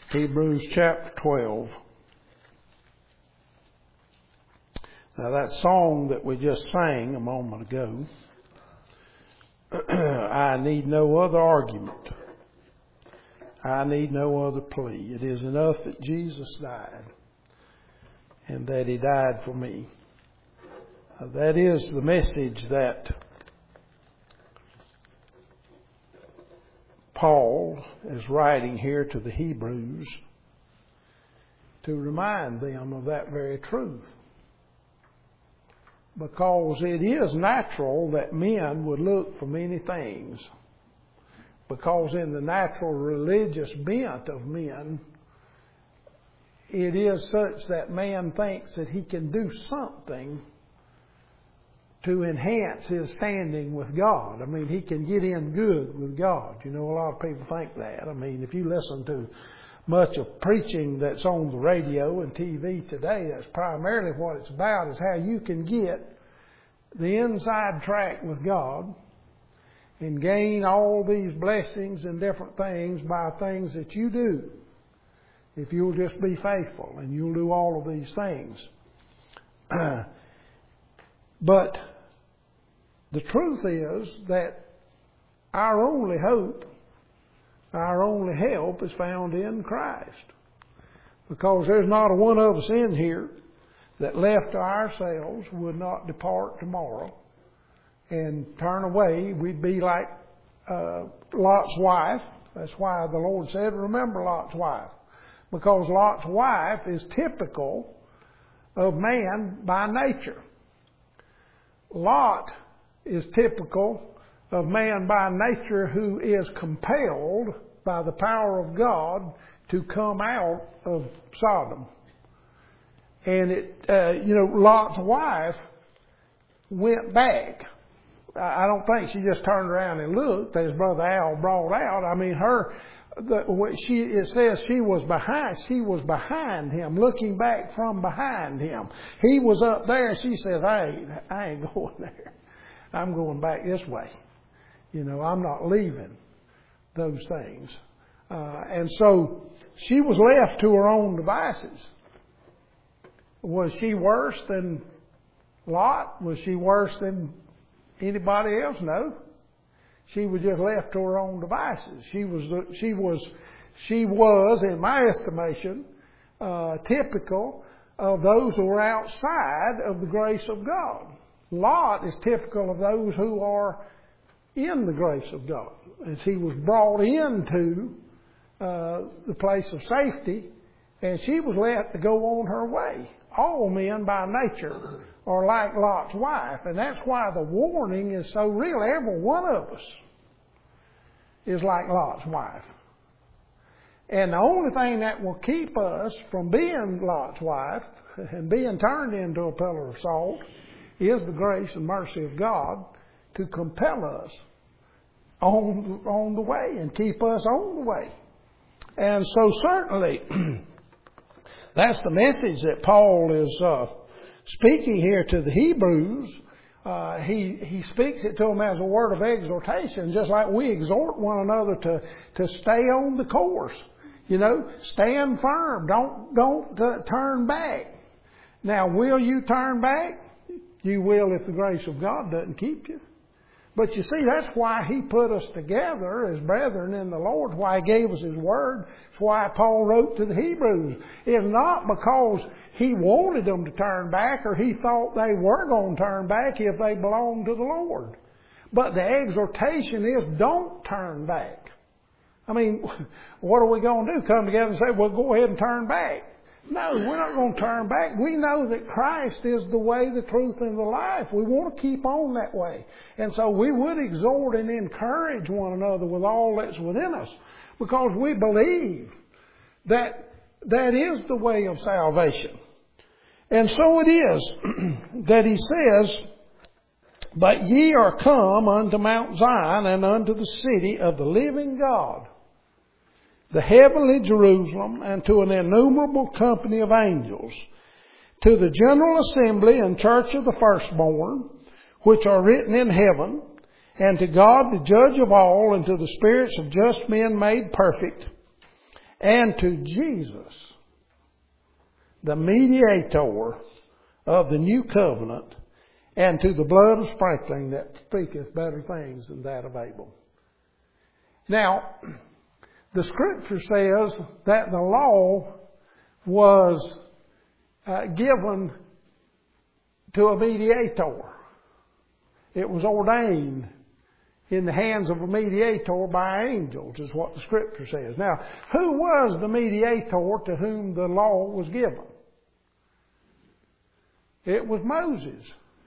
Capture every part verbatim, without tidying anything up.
Hebrews chapter twelve. Now that song that we just sang a moment ago, I need no other argument. I need no other plea. It is enough that Jesus died and that He died for me. Uh, that is the message that Paul is writing here to the Hebrews to remind them of that very truth. Because it is natural that men would look for many things. Because in the natural religious bent of men, it is such that man thinks that he can do something to enhance his standing with God. I mean, he can get in good with God. You know, a lot of people think that. I mean, if you listen to much of preaching that's on the radio and T V today, that's primarily what it's about, is how you can get the inside track with God and gain all these blessings and different things by things that you do. If you'll just be faithful and you'll do all of these things. But the truth is that our only hope, our only help is found in Christ. Because there's not a one of us in here that left to ourselves would not depart tomorrow and turn away. We'd be like uh, Lot's wife. That's why the Lord said, remember Lot's wife. Because Lot's wife is typical of man by nature. Lot is typical of man by nature who is compelled by the power of God to come out of Sodom. And it, uh, you know, Lot's wife went back. I don't think she just turned around and looked, as Brother Al brought out. I mean, her, the, she, it says she was behind, she was behind him, looking back from behind him. He was up there, and she says, I ain't, I ain't going there. I'm going back this way. You know, I'm not leaving those things. Uh, and so she was left to her own devices. Was she worse than Lot? Was she worse than anybody else? No. She was just left to her own devices. She was, she was, she was, in my estimation, uh, typical of those who are outside of the grace of God. Lot is typical of those who are in the grace of God. As he was brought into uh, the place of safety, and she was left to go on her way. All men by nature are like Lot's wife, and that's why the warning is so real. Every one of us is like Lot's wife. And the only thing that will keep us from being Lot's wife and being turned into a pillar of salt is the grace and mercy of God to compel us on, on the way and keep us on the way. And so certainly that's the message that Paul is uh, speaking here to the Hebrews. Uh, he, he speaks it to them as a word of exhortation, just like we exhort one another to, to stay on the course. You know, stand firm. Don't, don't uh, turn back. Now, will you turn back? You will if the grace of God doesn't keep you. But you see, that's why He put us together as brethren in the Lord, why He gave us His Word. It's why Paul wrote to the Hebrews. It's not because He wanted them to turn back or He thought they were going to turn back if they belonged to the Lord. But the exhortation is, don't turn back. I mean, what are we going to do? Come together and say, well, go ahead and turn back. No, we're not going to turn back. We know that Christ is the way, the truth, and the life. We want to keep on that way. And so we would exhort and encourage one another with all that's within us, because we believe that that is the way of salvation. And so it is that he says, but ye are come unto Mount Zion and unto the city of the living God, the heavenly Jerusalem, and to an innumerable company of angels, to the general assembly and church of the firstborn, which are written in heaven, and to God the judge of all, and to the spirits of just men made perfect, and to Jesus, the mediator of the new covenant, and to the blood of sprinkling that speaketh better things than that of Abel. Now, the Scripture says that the law was uh, given to a mediator. It was ordained in the hands of a mediator by angels, is what the Scripture says. Now, who was the mediator to whom the law was given? It was Moses.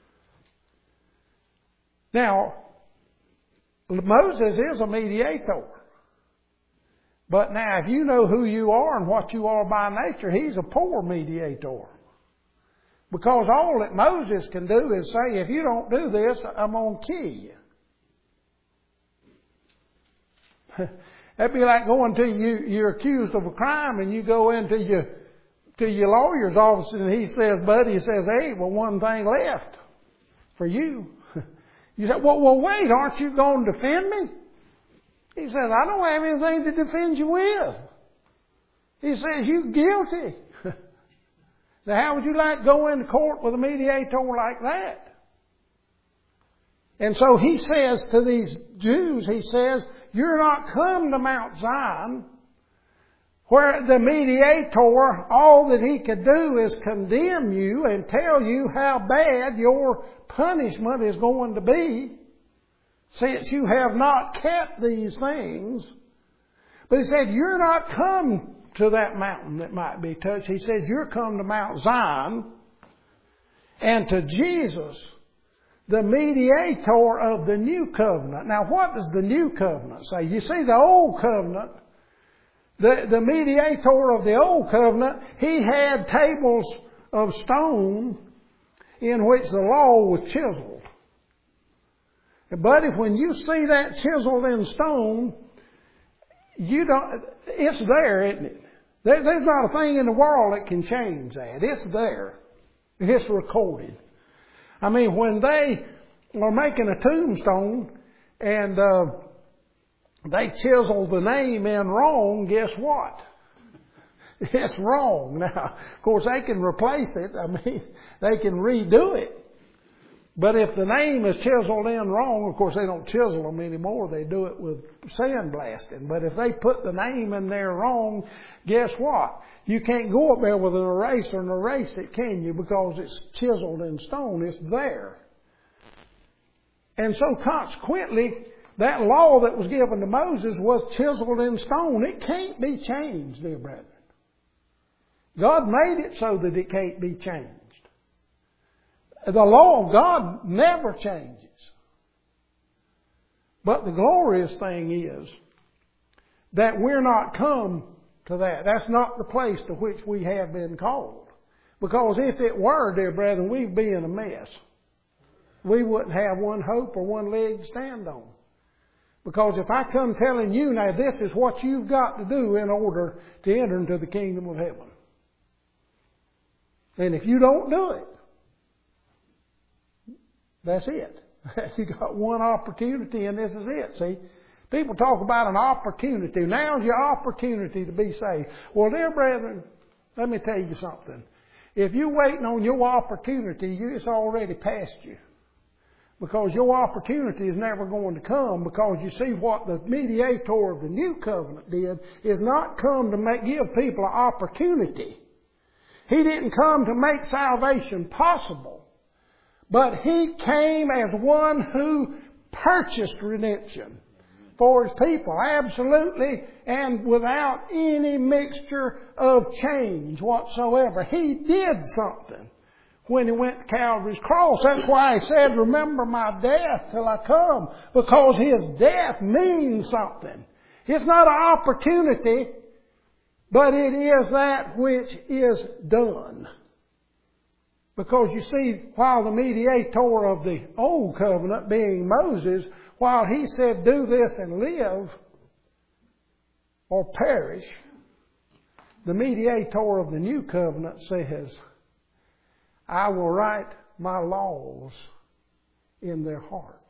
Now, Moses is a mediator. But now, if you know who you are and what you are by nature, he's a poor mediator. Because all that Moses can do is say, if you don't do this, I'm going to kill you. That'd be like going to you, you're accused of a crime and you go into your, to your lawyer's office and he says, buddy, he says, hey, well, one thing left for you. You say, well, well, wait, aren't you going to defend me? He says, I don't have anything to defend you with. He says, you're guilty. Now, how would you like to go into court with a mediator like that? And so he says to these Jews, he says, you're not come to Mount Zion, where the mediator, all that he could do is condemn you and tell you how bad your punishment is going to be, since you have not kept these things. But he said, you're not come to that mountain that might be touched. He says, you're come to Mount Zion and to Jesus, the mediator of the new covenant. Now, what does the new covenant say? You see, the old covenant, the, the mediator of the old covenant, he had tables of stone in which the law was chiseled. But if when you see that chiseled in stone, you don't, it's there, isn't it? There, there's not a thing in the world that can change that. It's there. It's recorded. I mean, when they are making a tombstone and uh, they chisel the name in wrong, guess what? It's wrong. Now, of course, they can replace it. I mean, they can redo it. But if the name is chiseled in wrong, of course, they don't chisel them anymore. They do it with sandblasting. But if they put the name in there wrong, guess what? You can't go up there with an eraser and erase it, can you? Because it's chiseled in stone. It's there. And so consequently, that law that was given to Moses was chiseled in stone. It can't be changed, dear brethren. God made it so that it can't be changed. The law of God never changes. But the glorious thing is that we're not come to that. That's not the place to which we have been called. Because if it were, dear brethren, we'd be in a mess. We wouldn't have one hope or one leg to stand on. Because if I come telling you now this is what you've got to do in order to enter into the kingdom of heaven. And if you don't do it, that's it. You got one opportunity and this is it. See, people talk about an opportunity. Now's your opportunity to be saved. Well, dear brethren, let me tell you something. If you're waiting on your opportunity, it's already past you. Because your opportunity is never going to come, because you see what the mediator of the new covenant did is not come to make, give people an opportunity. He didn't come to make salvation possible. But He came as one who purchased redemption for His people. Absolutely and without any mixture of change whatsoever. He did something when He went to Calvary's cross. That's why He said, remember my death till I come. Because His death means something. It's not an opportunity, but it is that which is done. Because you see, while the mediator of the old covenant, being Moses, while he said, do this and live or perish, the mediator of the new covenant says, I will write my laws in their heart.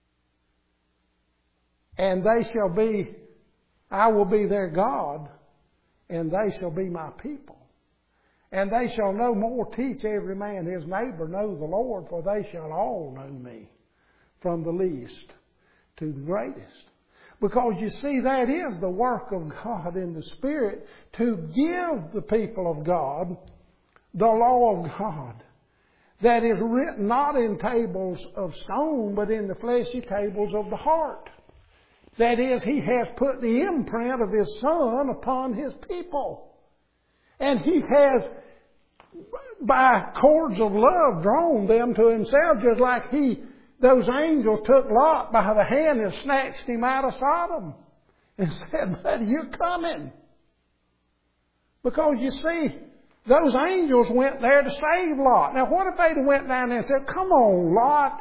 And they shall be, I will be their God, and they shall be my people. And they shall no more teach every man his neighbor, know the Lord, for they shall all know me, from the least to the greatest. Because you see, that is the work of God in the Spirit, to give the people of God the law of God that is written not in tables of stone, but in the fleshy tables of the heart. That is, He has put the imprint of His Son upon His people. And He has, by cords of love, drawn them to Himself, just like He, those angels took Lot by the hand and snatched him out of Sodom and said, "Buddy, you're coming." Because you see, those angels went there to save Lot. Now, what if they'd went down there and said, "Come on, Lot.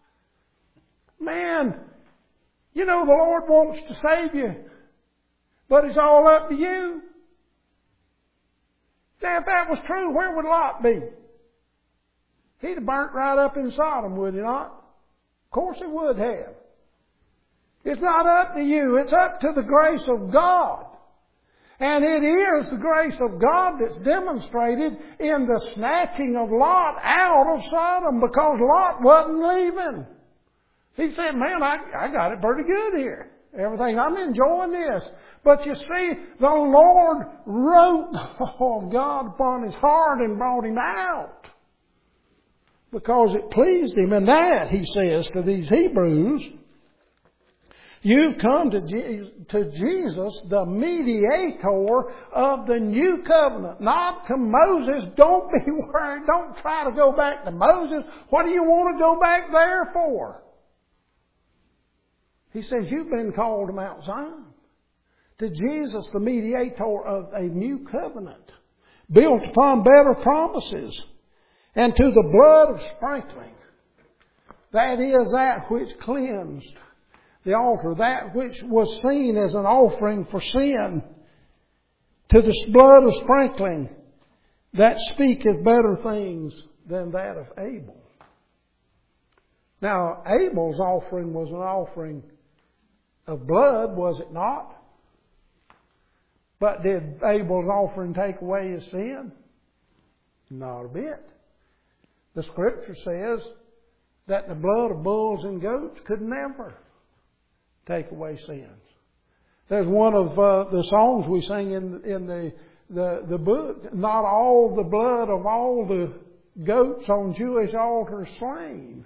Man, you know the Lord wants to save you, but it's all up to you." Now, if that was true, where would Lot be? He'd have burnt right up in Sodom, would he not? Of course he would have. It's not up to you. It's up to the grace of God. And it is the grace of God that's demonstrated in the snatching of Lot out of Sodom, because Lot wasn't leaving. He said, "Man, I, I got it pretty good here. Everything, I'm enjoying this." But you see, the Lord wrote the law of God upon his heart and brought him out, because it pleased Him. And that, He says to these Hebrews, you've come to, Je- to Jesus, the mediator of the new covenant, not to Moses. Don't be worried. Don't try to go back to Moses. What do you want to go back there for? He says, you've been called to Mount Zion, to Jesus, the mediator of a new covenant, built upon better promises, and to the blood of sprinkling. That is that which cleansed the altar, that which was seen as an offering for sin, to the blood of sprinkling that speaketh better things than that of Abel. Now, Abel's offering was an offering of blood, was it not? But did Abel's offering take away his sin? Not a bit. The Scripture says that the blood of bulls and goats could never take away sins. There's one of uh, the songs we sing in, in the, the, the book. Not all the blood of all the goats on Jewish altars slain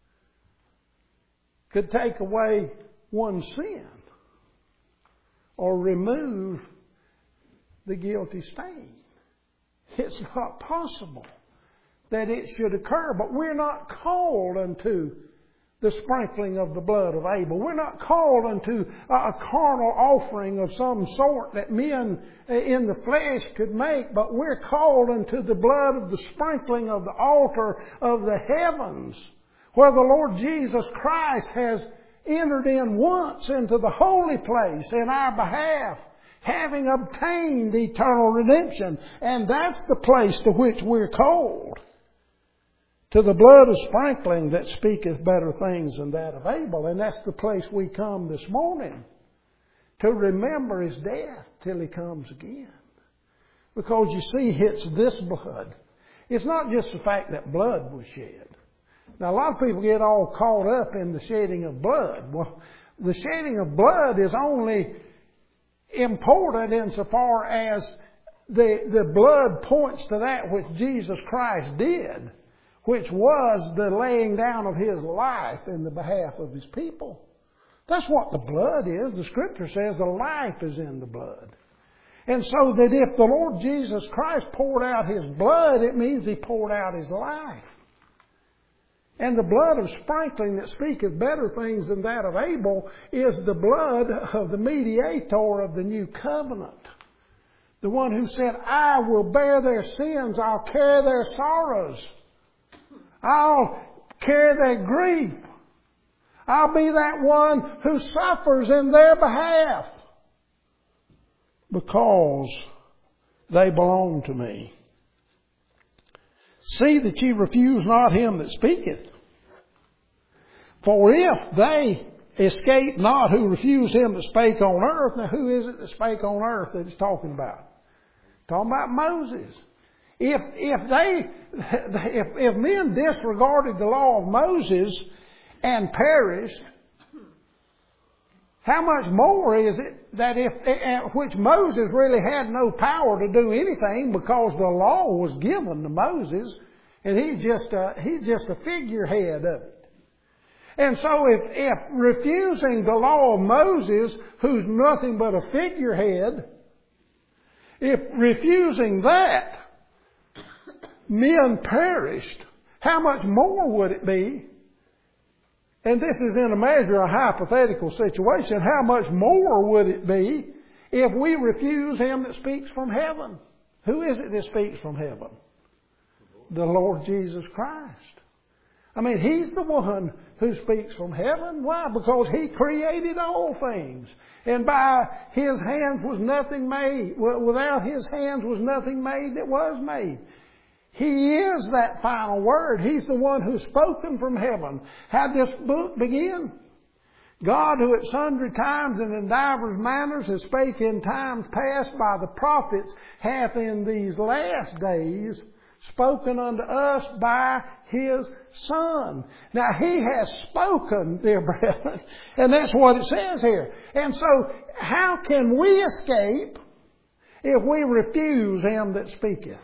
could take away one sin or remove the guilty stain. It's not possible that it should occur, but we're not called unto the sprinkling of the blood of Abel. We're not called unto a carnal offering of some sort that men in the flesh could make, but we're called unto the blood of the sprinkling of the altar of the heavens, where the Lord Jesus Christ has entered in once into the holy place in our behalf, having obtained eternal redemption. And that's the place to which we're called. To the blood of sprinkling that speaketh better things than that of Abel. And that's the place we come this morning, to remember His death till He comes again. Because you see, it's this blood. It's not just the fact that blood was shed. Now, a lot of people get all caught up in the shedding of blood. Well, the shedding of blood is only important insofar as the, the blood points to that which Jesus Christ did, which was the laying down of His life in the behalf of His people. That's what the blood is. The Scripture says the life is in the blood. And so that if the Lord Jesus Christ poured out His blood, it means He poured out His life. And the blood of sprinkling that speaketh better things than that of Abel is the blood of the mediator of the new covenant. The one who said, I will bear their sins, I'll carry their sorrows, I'll carry their grief. I'll be that one who suffers in their behalf, because they belong to me. See that ye refuse not him that speaketh. For if they escape not who refuse him that spake on earth. Now, who is it that spake on earth that it's talking about? Talking about Moses. If, if they, if, if men disregarded the law of Moses and perished, how much more is it that if, which Moses really had no power to do anything because the law was given to Moses and he's just a, he's just a figurehead of it. And so if, if refusing the law of Moses, who's nothing but a figurehead, if refusing that, men perished, how much more would it be? And this is in a measure a hypothetical situation. How much more would it be if we refuse Him that speaks from heaven? Who is it that speaks from heaven? The Lord Jesus Christ. I mean, He's the one who speaks from heaven. Why? Because He created all things. And by His hands was nothing made. Without His hands was nothing made that was made. He is that final word. He's the one who's spoken from heaven. How'd this book begin? God, who at sundry times and in divers manners has spake in times past by the prophets, hath in these last days spoken unto us by His Son. Now, He has spoken, dear brethren, and that's what it says here. And so, how can we escape if we refuse Him that speaketh?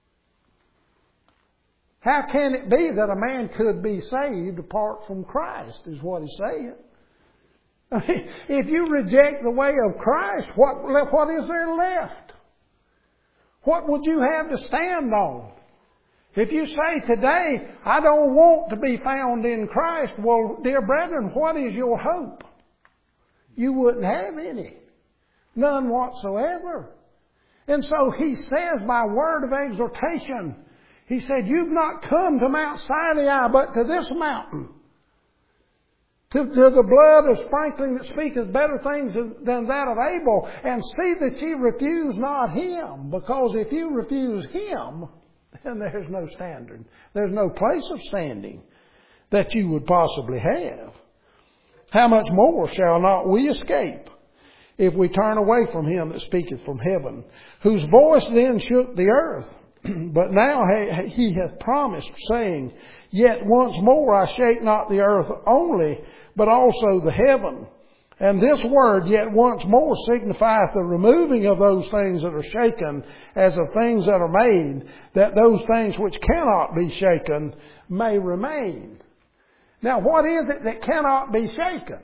How can it be that a man could be saved apart from Christ, is what he's saying. I mean, if you reject the way of Christ, what, what is there left? What would you have to stand on? If you say today, I don't want to be found in Christ, well, dear brethren, what is your hope? You wouldn't have any. None whatsoever. And so he says by word of exhortation, He said, you've not come to Mount Sinai, but to this mountain. To, to the blood of sprinkling that speaketh better things than that of Abel. And see that ye refuse not Him. Because if you refuse Him, then there's no standard. There's no place of standing that you would possibly have. How much more shall not we escape if we turn away from Him that speaketh from heaven, whose voice then shook the earth? But now He hath promised, saying, yet once more I shake not the earth only, but also the heaven. And this word, yet once more, signifieth the removing of those things that are shaken, as of things that are made, that those things which cannot be shaken may remain. Now, what is it that cannot be shaken?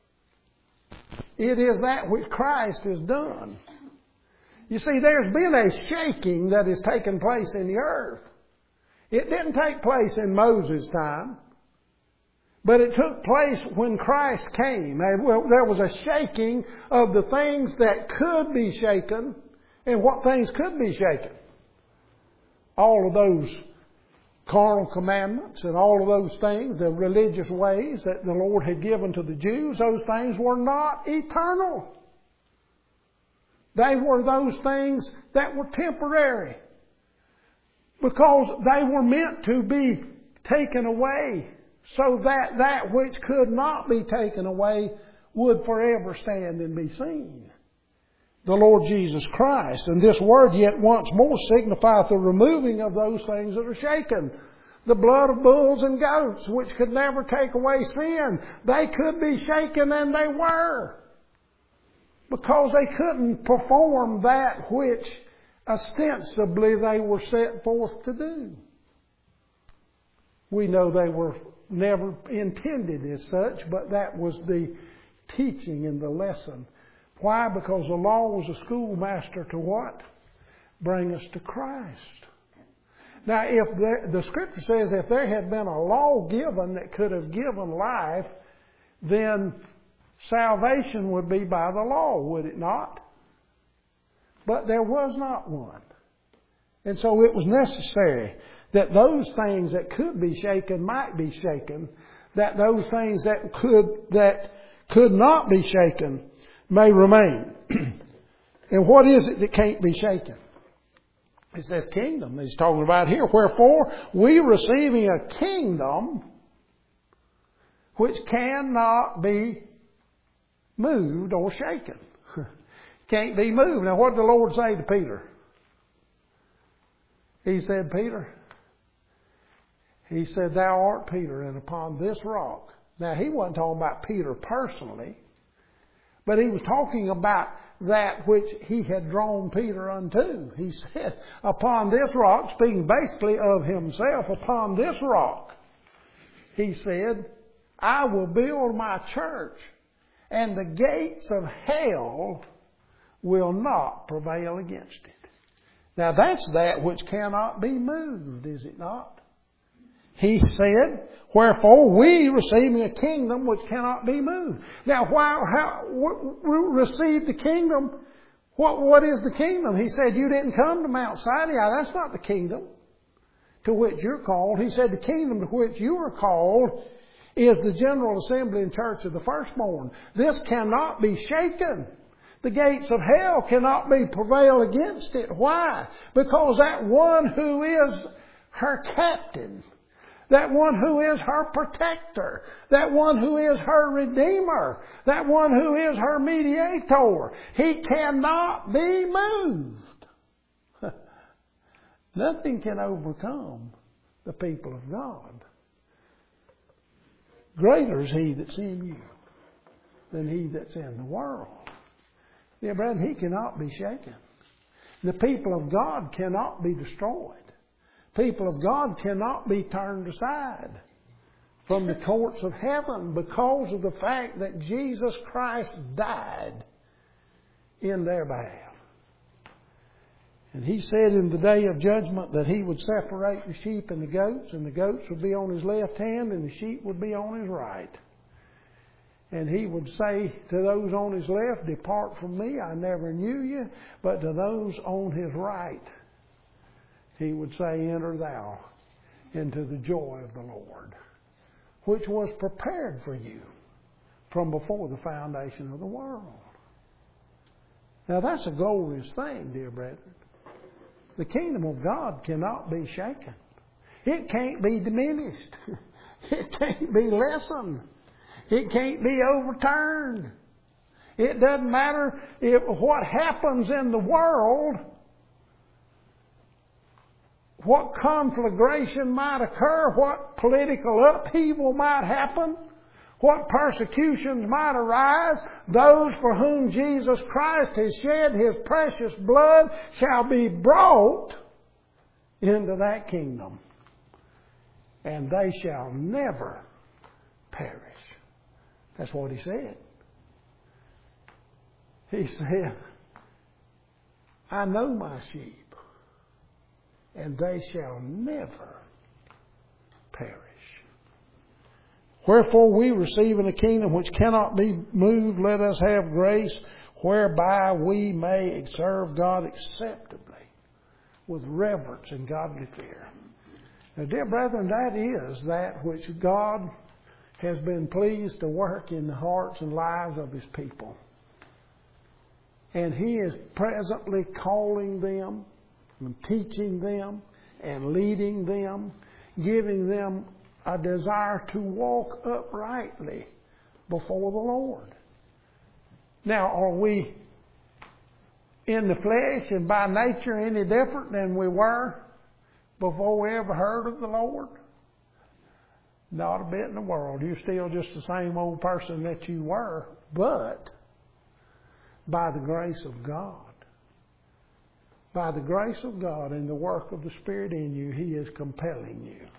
It is that which Christ has done. You see, there's been a shaking that has taken place in the earth. It didn't take place in Moses' time, but it took place when Christ came. There was a shaking of the things that could be shaken and what things could be shaken. All of those carnal commandments and all of those things, the religious ways that the Lord had given to the Jews, those things were not eternal. They were those things that were temporary, because they were meant to be taken away, so that that which could not be taken away would forever stand and be seen. The Lord Jesus Christ. And this word, yet once more, signifieth the removing of those things that are shaken. The blood of bulls and goats, which could never take away sin. They could be shaken, and they were. Because they couldn't perform that which ostensibly they were set forth to do. We know they were never intended as such, but that was the teaching in the lesson. Why? Because the law was a schoolmaster to what? Bring us to Christ. Now, if there, the Scripture says if there had been a law given that could have given life, then salvation would be by the law, would it not? But there was not one. And so it was necessary that those things that could be shaken might be shaken, that those things that could that could not be shaken may remain. And what is it that can't be shaken? It says kingdom. He's talking about here. Wherefore, we receiving a kingdom which cannot be moved or shaken. Can't be moved. Now, what did the Lord say to Peter? He said, Peter, he said, thou art Peter, and upon this rock. Now, he wasn't talking about Peter personally, but he was talking about that which he had drawn Peter unto. He said, upon this rock, speaking basically of himself, upon this rock, he said, I will build my church, and the gates of hell will not prevail against it. Now that's that which cannot be moved, is it not? He said, wherefore we receiving a kingdom which cannot be moved. Now, why, how, we receive the kingdom. What, what is the kingdom? He said, you didn't come to Mount Sinai. That's not the kingdom to which you're called. He said, the kingdom to which you are called is the general assembly and church of the firstborn. This cannot be shaken. The gates of hell cannot be prevail against it. Why? Because that one who is her captain, that one who is her protector, that one who is her redeemer, that one who is her mediator, he cannot be moved. Nothing can overcome the people of God. Greater is he that's in you than he that's in the world. Dear brethren, he cannot be shaken. The people of God cannot be destroyed. People of God cannot be turned aside from the courts of heaven because of the fact that Jesus Christ died in their behalf. And he said in the day of judgment that he would separate the sheep and the goats, and the goats would be on his left hand and the sheep would be on his right. And he would say to those on his left, depart from me, I never knew you. But to those on his right, he would say, enter thou into the joy of the Lord, which was prepared for you from before the foundation of the world. Now that's a glorious thing, dear brethren. The kingdom of God cannot be shaken. It can't be diminished. It can't be lessened. It can't be overturned. It doesn't matter if what happens in the world, what conflagration might occur, what political upheaval might happen, what persecutions might arise. Those for whom Jesus Christ has shed His precious blood shall be brought into that kingdom, and they shall never perish. That's what He said. He said, I know my sheep, and they shall never perish. Wherefore we receiving a kingdom which cannot be moved, let us have grace whereby we may serve God acceptably with reverence and godly fear. Now, dear brethren, that is that which God has been pleased to work in the hearts and lives of His people. And He is presently calling them and teaching them and leading them, giving them a desire to walk uprightly before the Lord. Now, are we in the flesh and by nature any different than we were before we ever heard of the Lord? Not a bit in the world. You're still just the same old person that you were, but by the grace of God, by the grace of God and the work of the Spirit in you, He is compelling you.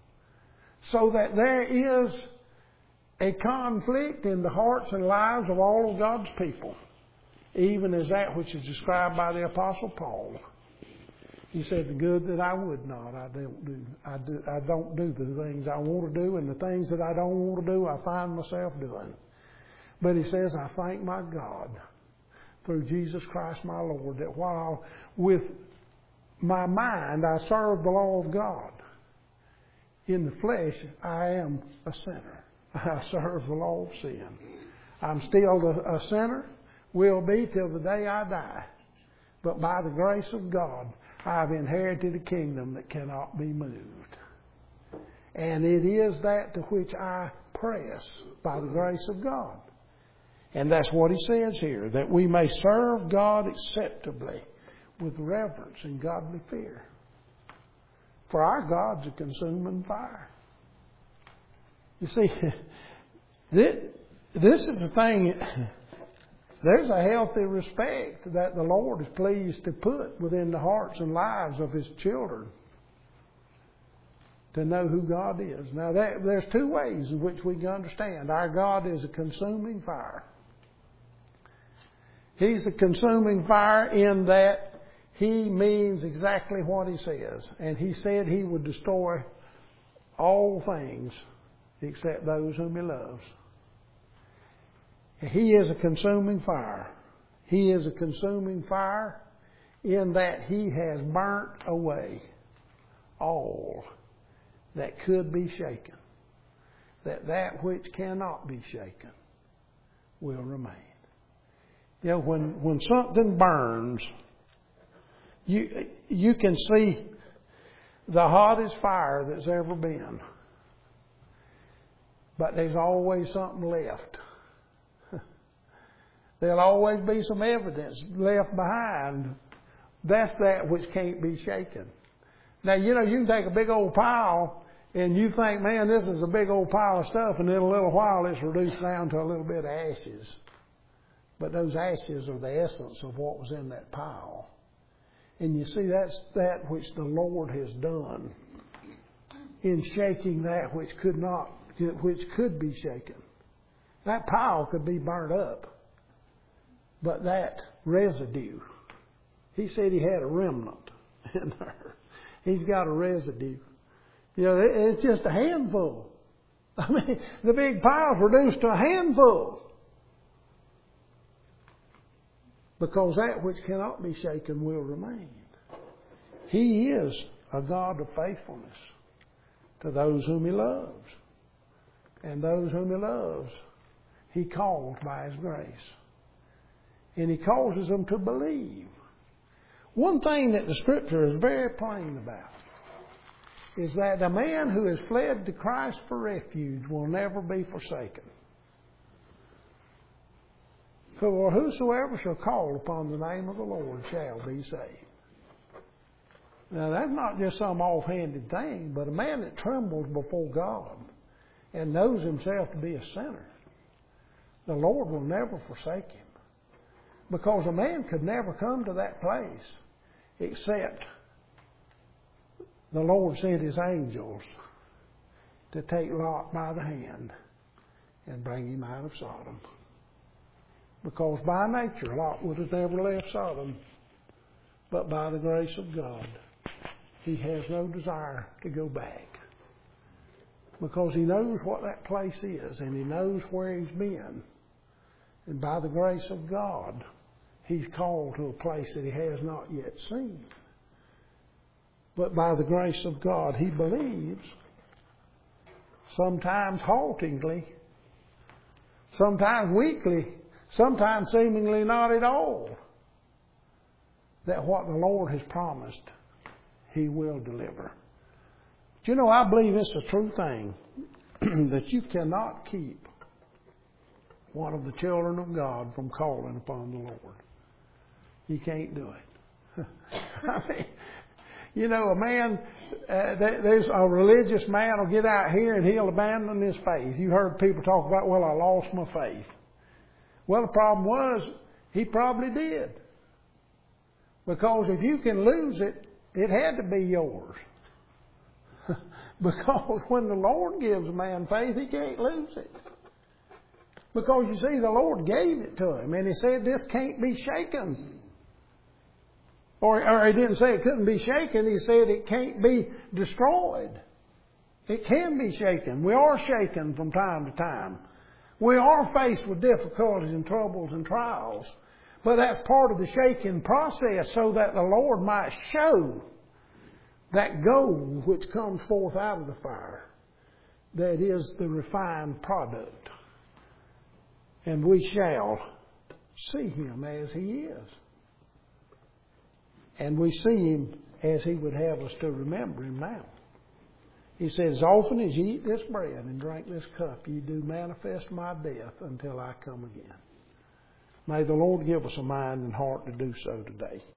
So that there is a conflict in the hearts and lives of all of God's people, even as that which is described by the Apostle Paul. He said, the good that I would not, I don't do. I, do, I don't do the things I want to do, and the things that I don't want to do, I find myself doing. But he says, I thank my God through Jesus Christ my Lord, that while with my mind I serve the law of God, in the flesh I am a sinner. I serve the law of sin. I'm still a sinner, will be till the day I die. But by the grace of God, I've inherited a kingdom that cannot be moved. And it is that to which I press by the grace of God. And that's what he says here, that we may serve God acceptably with reverence and godly fear. For our God's a consuming fire. You see, this, this is the thing. There's a healthy respect that the Lord is pleased to put within the hearts and lives of His children to know who God is. Now, that, there's two ways in which we can understand. Our God is a consuming fire. He's a consuming fire in that He means exactly what He says. And He said He would destroy all things except those whom He loves. He is a consuming fire. He is a consuming fire in that He has burnt away all that could be shaken. That that which cannot be shaken will remain. You know, when, when something burns, you, you can see the hottest fire that's ever been. But there's always something left. There'll always be some evidence left behind. That's that which can't be shaken. Now, you know, you can take a big old pile and you think, man, this is a big old pile of stuff, and in a little while it's reduced down to a little bit of ashes. But those ashes are the essence of what was in that pile. And you see, that's that which the Lord has done in shaking that which could not, which could be shaken. That pile could be burnt up. But that residue, He said He had a remnant in there. He's got a residue. You know, it's just a handful. I mean, the big pile's reduced to a handful. Because that which cannot be shaken will remain. He is a God of faithfulness to those whom He loves. And those whom He loves, He calls by His grace. And He causes them to believe. One thing that the Scripture is very plain about is that a man who has fled to Christ for refuge will never be forsaken. For whosoever shall call upon the name of the Lord shall be saved. Now, that's not just some offhanded thing, but a man that trembles before God and knows himself to be a sinner, the Lord will never forsake him. Because a man could never come to that place except the Lord sent His angels to take Lot by the hand and bring him out of Sodom. Because by nature, Lot would have never left Sodom. But by the grace of God, he has no desire to go back. Because he knows what that place is and he knows where he's been. And by the grace of God, he's called to a place that he has not yet seen. But by the grace of God, he believes, sometimes haltingly, sometimes weakly, sometimes seemingly not at all, that what the Lord has promised, He will deliver. But you know, I believe it's a true thing that you cannot keep one of the children of God from calling upon the Lord. You can't do it. I mean, you know, a man, uh, there's a religious man will get out here and he'll abandon his faith. You heard people talk about, well, I lost my faith. Well, the problem was, he probably did. Because if you can lose it, it had to be yours. Because when the Lord gives a man faith, he can't lose it. Because you see, the Lord gave it to him, and He said this can't be shaken. Or, or He didn't say it couldn't be shaken, He said it can't be destroyed. It can be shaken. We are shaken from time to time. We are faced with difficulties and troubles and trials. But that's part of the shaking process so that the Lord might show that gold which comes forth out of the fire, that is the refined product. And we shall see Him as He is. And we see Him as He would have us to remember Him now. He says, as often as ye eat this bread and drink this cup, ye do manifest my death until I come again. May the Lord give us a mind and heart to do so today.